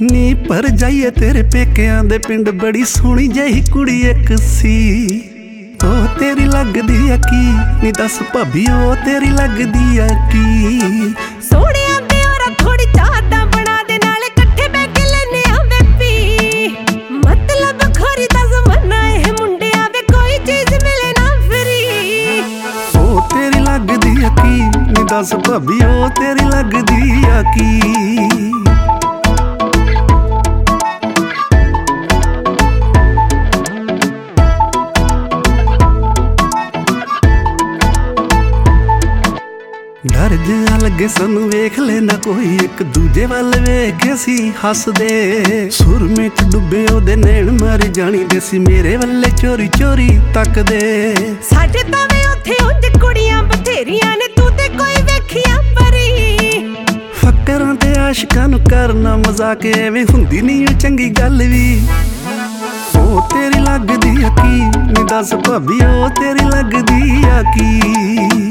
ਨੀ ਪਰ ਜਾਈਏ ਤੇਰੇ ਪੇਕਿਆਂ ਦੇ ਪਿੰਡ ਬੜੀ ਸੋਹਣੀ ਜਿਹੀ ਕੁੜੀ ਇੱਕ ਸੀ। ਉਹ ਤੇਰੀ ਲੱਗਦੀ ਆ ਕੀ ਨੀ ਦੱਸ ਭਾਬੀ ਉਹ ਤੇਰੀ ਲੱਗਦੀ ਆ ਕੀ। ਸੋਹਣਿਆਂ ਦੇ ਔਰਾ ਥੋੜੀ ਚਾਹਤਾ ਬਣਾ ਦੇ ਨਾਲੇ ਇਕੱਠੇ ਬਹਿ ਕੇ ਲੈਨੇ ਆ ਬੇਬੀ। ਮਤਲਬ ਖੋਰੀ ਦਾ ਜ਼ਮਾਨਾ ਇਹ ਮੁੰਡਿਆਂ ਵੇ ਕੋਈ ਚੀਜ਼ ਮਿਲੇ ਨਾ ਫਰੀ। ਉਹ ਤੇਰੀ ਲੱਗਦੀ ਆ ਕੀ ਨੀ ਦੱਸ ਭਾਬੀ ਉਹ ਤੇਰੀ ਲੱਗਦੀ ਆ ਕੀ। ਡਰ ਜਿਹਾ ਲੱਗੇ ਸਾਨੂੰ ਵੇਖ ਲੈਣਾ ਕੋਈ ਇੱਕ ਦੂਜੇ ਵੱਲ ਵੇਖ ਕੇ ਅਸੀਂ ਹੱਸਦੇ। ਸੁਰਮੇ ਚ ਡੁੱਬੇ ਉਹਦੇ ਨੈਣ ਮਾਰੇ ਜਾਣੀ ਦੇ ਸੀ ਮੇਰੇ ਵੱਲੇ ਚੋਰੀ ਚੋਰੀ ਤੱਕਦੇ। ਸਾਡੇ ਤਾਂ ਵੇ ਉੱਥੇ ਉਂਝ ਕੁੜੀਆਂ ਬਥੇਰੀਆਂ ਨੇ ਤੂੰ ਤੇ ਕੋਈ ਵੇਖਿਆ ਪਰੀ। ਫੱਕਰਾਂ ਤੇ ਆਸ਼ਿਕਾਂ ਨੂੰ ਕਰਨਾ ਮਜ਼ਾਕ ਐਵੇਂ ਹੁੰਦੀ ਨਹੀਂ ਉਹ ਚੰਗੀ ਗੱਲ ਵੀ। ਉਹ ਤੇਰੀ ਲੱਗਦੀ ਆ ਕੀ ਨੀ ਦੱਸ ਭਾਬੀ ਉਹ ਤੇਰੀ ਲੱਗਦੀ ਆ ਕੀ।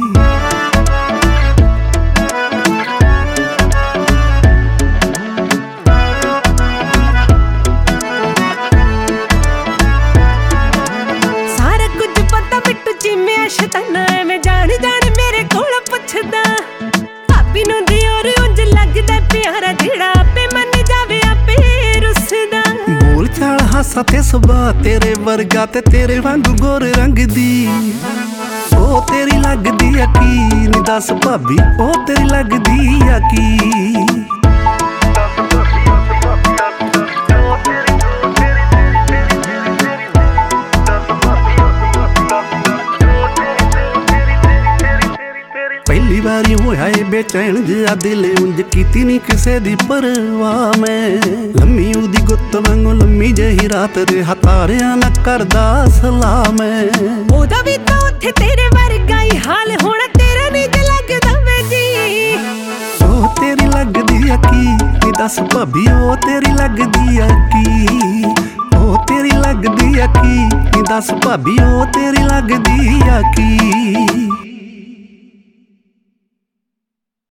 ਸ਼ਤਾਨਾ ਐਵੇਂ ਜਾਣ ਮੇਰੇ ਕੋਲ ਪੁੱਛਦਾ। ਭਾਬੀ ਨੂੰ ਦਿਓਰ ਉਂਝ ਲੱਗਦਾ ਪਿਆਰਾ ਜਿਹੜਾ ਆਪੇ ਮੰਨ ਜਾਵੇ ਆਪੇ ਰੁੱਸਦਾ। ਬੋਲ ਚਾਲ ਹਾਸਾ ਤੇ ਸੁਭਾਅ ਤੇਰੇ ਵਰਗਾ ਤੇ ਤੇਰੇ ਵਾਂਗੂ ਗੋਰੇ ਰੰਗ ਦੀ। ਉਹ ਤੇਰੀ ਲੱਗਦੀ ਆ ਕੀ ਨੀ ਦੱਸ ਭਾਬੀ ਉਹ ਤੇਰੀ ਲੱਗਦੀ ਆ ਕੀ। ਪਹਿਲੀ ਵਾਰੀ ਹੋਇਆ ਏ ਬੇਚੈਨ ਜਿਹਾ ਦਿਲ ਉਂਝ ਕੀਤੀ ਨੀ ਕਿਸੇ ਦੀ ਪਰਵਾਹ ਮੈਂ। ਲੰਮੀ ਉਹਦੀ ਗੁੱਤ ਵਾਂਗੂ ਲੰਮੀ ਜਿਹੀ ਰਾਤ ਰਿਹਾ ਤਾਰਿਆਂ ਨਾ ਕਰਦਾ ਸਲਾਮ ਮੈਂ। ਉਹਦਾ ਵੀ ਤਾਂ ਉੱਥੇ ਤੇਰੇ ਵਰਗਾ ਹੀ ਹਾਲ ਹੋਣਾ ਤੇਰਾ ਨੀ ਜੇ ਲੱਗਦਾ ਵੇ ਜੀ। ਉਹ ਤੇਰੀ ਲੱਗਦੀ ਆ ਕੀ ਨੀ ਦੱਸ ਭਾਬੀ ਉਹ ਤੇਰੀ ਲੱਗਦੀ ਆ ਕੀ। ਉਹ ਤੇਰੀ ਲੱਗਦੀ ਆ ਕੀ ਨੀ ਦੱਸ ਭਾਬੀ ਉਹ ਤੇਰੀ ਲੱਗਦੀ ਆ ਕੀ।